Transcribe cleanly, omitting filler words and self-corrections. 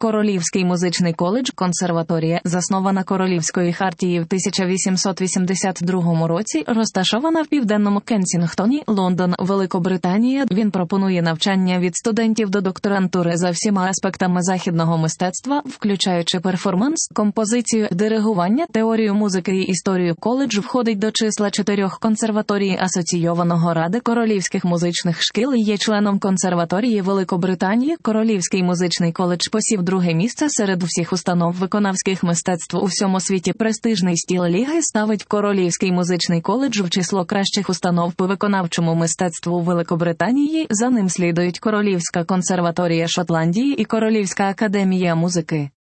Королівський музичний коледж – консерваторія, заснована Королівською хартією в 1882 році, розташована в південному Кенсінгтоні, Лондон, Великобританія. Він пропонує навчання від студентів до докторантури за всіма аспектами західного мистецтва, включаючи перформанс, композицію, диригування, теорію музики і історію. Коледж входить до числа 4 консерваторій асоційованого ради королівських музичних шкіл і є членом консерваторії Великобританії. Королівський музичний коледж посів друге місце серед всіх установ виконавських мистецтв у всьому світі. Престижний стіл ліги ставить Королівський музичний коледж в число кращих установ по виконавчому мистецтву у Великобританії. За ним слідують Королівська консерваторія Шотландії і Королівська академія музики.